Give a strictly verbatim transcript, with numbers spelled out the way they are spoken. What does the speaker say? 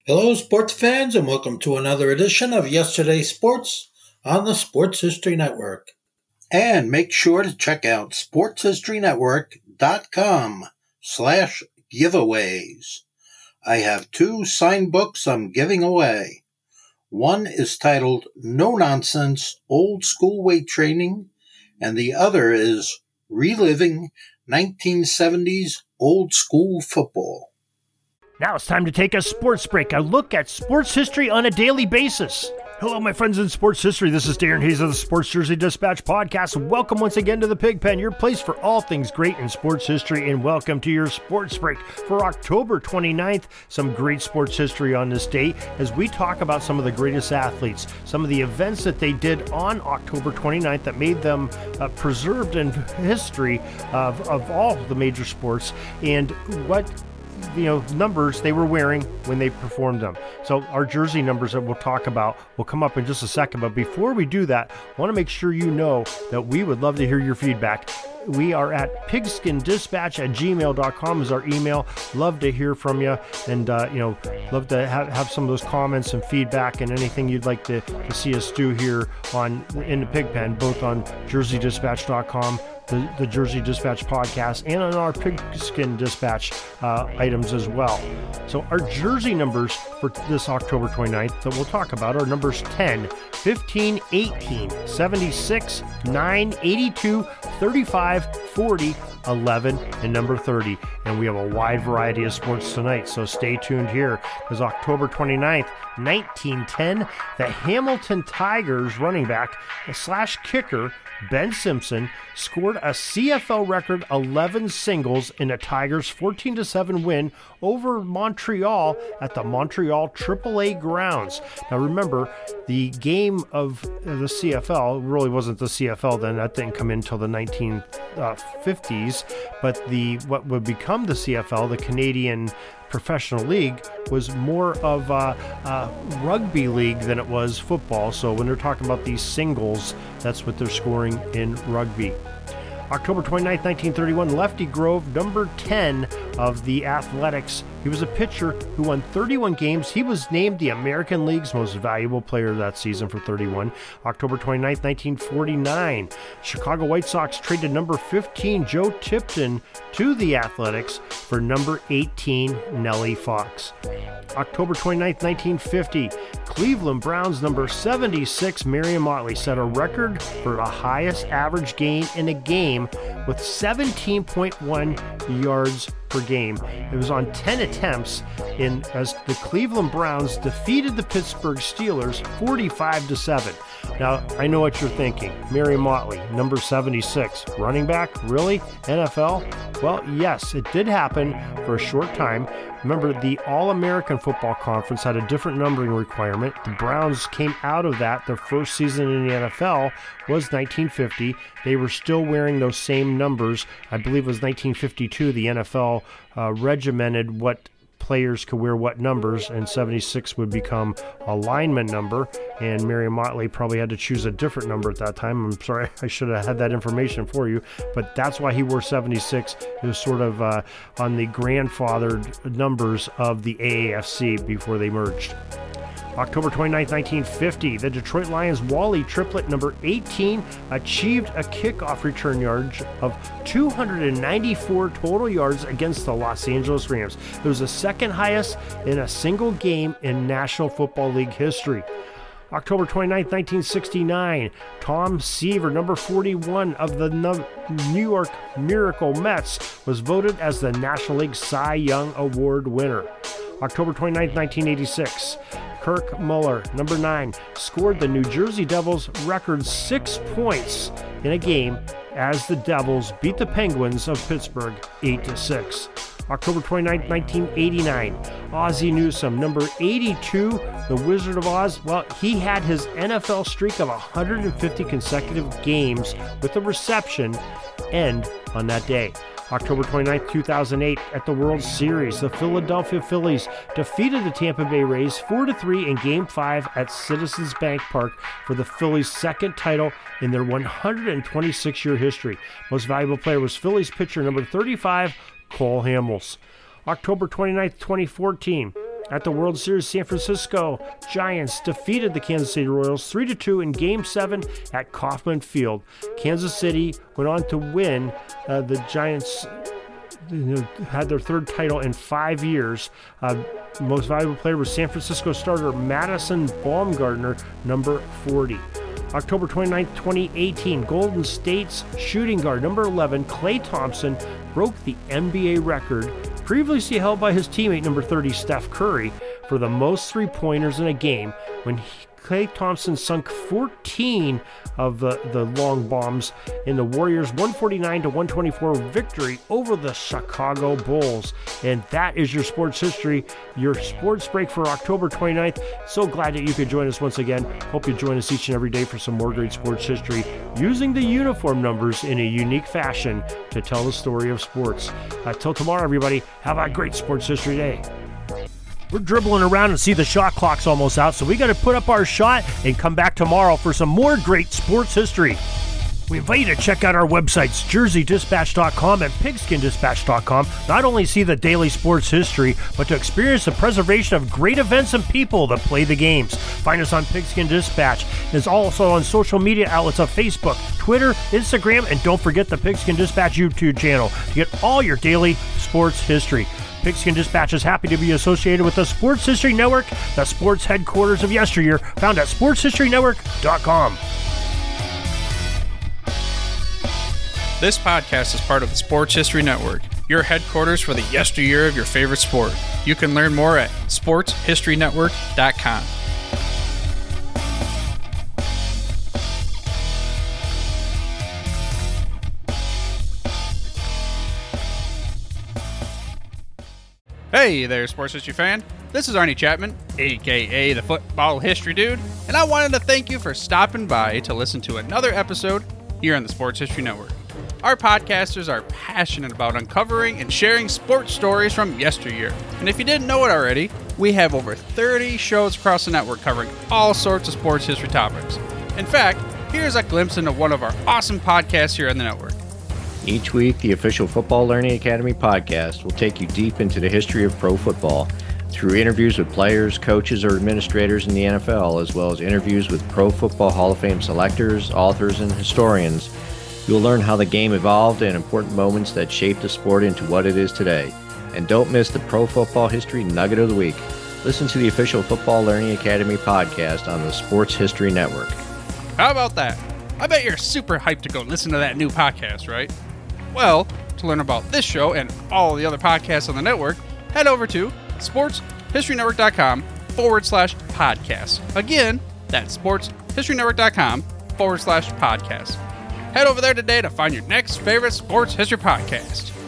Hello, sports fans, and welcome to another edition of Yesterday's Sports on the Sports History Network. And make sure to check out sportshistorynetwork.com slash giveaways. I have two signed books I'm giving away. One is titled No Nonsense Old School Weight Training, and the other is Reliving nineteen seventies Old School Football. Now it's time to take a sports break, a look at sports history on a daily basis. Hello, my friends in sports history. This is Darren Hayes of the Sports Jersey Dispatch podcast. Welcome once again to the Pigpen, your place for all things great in sports history, and welcome to your sports break for October twenty-ninth. Some great sports history on this date as we talk about some of the greatest athletes, some of the events that they did on October twenty-ninth that made them uh, preserved in history of, of all the major sports, and what you know, numbers they were wearing when they performed them. So our jersey numbers that we'll talk about will come up in just a second. But before we do that, I want to make sure you know that we would love to hear your feedback. We are at pigskindispatch at gmail dot com is our email. Love to hear from you, and uh, you know, love to have, have some of those comments and feedback and anything you'd like to, to see us do here on in the Pigpen, both on jersey dispatch dot com, the, the Jersey Dispatch podcast, and on our Pigskin Dispatch uh, items as well. So our jersey numbers for this October twenty-ninth that we'll talk about are numbers ten, fifteen, eighteen, seventy-six, nine, eighty-two, thirty-five, forty, eleven, and number thirty. And we have a wide variety of sports tonight, so stay tuned here, because October twenty-ninth, nineteen ten, the Hamilton Tigers running back slash kicker Ben Simpson scored a C F L record eleven singles in a Tigers fourteen to seven win over Montreal at the Montreal triple A grounds. Now remember, the game of the C F L really wasn't the C F L then. That didn't come in until the nineteen fifties, but the what would become the C F L, the Canadian Professional League, was more of a, a rugby league than it was football. So when they're talking about these singles, that's what they're scoring in rugby. October twenty-ninth, nineteen thirty-one, Lefty Grove, number ten of the Athletics. He was a pitcher who won thirty-one games. He was named the American League's most valuable player that season for thirty-one. October twenty-ninth, nineteen forty-nine, Chicago White Sox traded number fifteen Joe Tipton to the Athletics for number eighteen Nellie Fox. October twenty-ninth, nineteen fifty, Cleveland Browns number seventy-six Marion Motley set a record for the highest average gain in a game with seventeen point one yards per game. It was on ten attempts in as the Cleveland Browns defeated the Pittsburgh Steelers forty-five to seven. Now, I know what you're thinking. Marion Motley, number seventy-six, running back, really? N F L? Well, yes, it did happen for a short time. Remember, the All-American Football Conference had a different numbering requirement. The Browns came out of that. Their first season in the N F L was nineteen fifty. They were still wearing those same numbers. I believe it was nineteen fifty-two. The N F L uh, regimented what players could wear what numbers, and seventy-six would become a lineman number, and Marion Motley probably had to choose a different number at that time. I'm sorry, I should have had that information for you, but that's why he wore seventy-six. It was sort of uh, on the grandfathered numbers of the A A F C before they merged. October twenty-ninth, nineteen fifty, the Detroit Lions Wally Triplett, number eighteen, achieved a kickoff return yards of two hundred ninety-four total yards against the Los Angeles Rams. It was the second highest in a single game in National Football League history. October twenty-ninth, nineteen sixty-nine, Tom Seaver, number forty-one of the New York Miracle Mets, was voted as the National League Cy Young Award winner. October twenty-ninth, nineteen eighty-six, Kirk Muller, number nine, scored the New Jersey Devils record six points in a game as the Devils beat the Penguins of Pittsburgh eight to six. October twenty-ninth, nineteen eighty-nine, Ozzie Newsome, number eighty-two, the Wizard of Oz. Well, he had his N F L streak of one hundred fifty consecutive games with a reception end on that day. October twenty-ninth, two thousand eight, at the World Series, the Philadelphia Phillies defeated the Tampa Bay Rays four to three in Game five at Citizens Bank Park for the Phillies' second title in their one hundred twenty-six year history. Most valuable player was Phillies pitcher number thirty-five, Cole Hamels. October twenty-ninth, twenty fourteen, At the World Series, San Francisco Giants defeated the Kansas City Royals three to two in Game seven at Kauffman Field. Kansas City went on to win. Uh, the Giants had their third title in five years. Uh, most valuable player was San Francisco starter Madison Bumgarner, number forty. October twenty-ninth, twenty eighteen, Golden State's shooting guard, number eleven, Klay Thompson, broke the N B A record, previously held by his teammate, number thirty, Steph Curry, for the most three-pointers in a game when he, Klay Thompson sunk fourteen of the, the long bombs in the Warriors' one forty-nine to one twenty-four victory over the Chicago Bulls. And that is your sports history, your sports break for October twenty-ninth. So glad that you could join us once again. Hope you join us each and every day for some more great sports history, using the uniform numbers in a unique fashion to tell the story of sports. Until tomorrow, everybody, have a great sports history day. We're dribbling around and see the shot clock's almost out, so we got to put up our shot and come back tomorrow for some more great sports history. We invite you to check out our websites, jersey dispatch dot com and pigskin dispatch dot com. Not only see the daily sports history, but to experience the preservation of great events and people that play the games. Find us on Pigskin Dispatch. It's also on social media outlets of Facebook, Twitter, Instagram, and don't forget the Pigskin Dispatch YouTube channel to get all your daily sports history. Pigskin Dispatch is happy to be associated with the Sports History Network, the sports headquarters of yesteryear, found at sports history network dot com. This podcast is part of the Sports History Network, your headquarters for the yesteryear of your favorite sport. You can learn more at sports history network dot com. Hey there, sports history fan. This is Arnie Chapman, aka the Football History Dude, and I wanted to thank you for stopping by to listen to another episode here on the Sports History Network. Our podcasters are passionate about uncovering and sharing sports stories from yesteryear. And if you didn't know it already, we have over thirty shows across the network covering all sorts of sports history topics. In fact, here's a glimpse into one of our awesome podcasts here on the network. Each week, the official Football Learning Academy podcast will take you deep into the history of pro football through interviews with players, coaches, or administrators in the N F L, as well as interviews with Pro Football Hall of Fame selectors, authors, and historians. You'll learn how the game evolved and important moments that shaped the sport into what it is today. And don't miss the Pro Football History Nugget of the Week. Listen to the official Football Learning Academy podcast on the Sports History Network. How about that? I bet you're super hyped to go listen to that new podcast, right? Well, to learn about this show and all the other podcasts on the network, head over to sports history network dot com forward slash podcast. Again, that's sports history network dot com forward slash podcast. Head over there today to find your next favorite sports history podcast.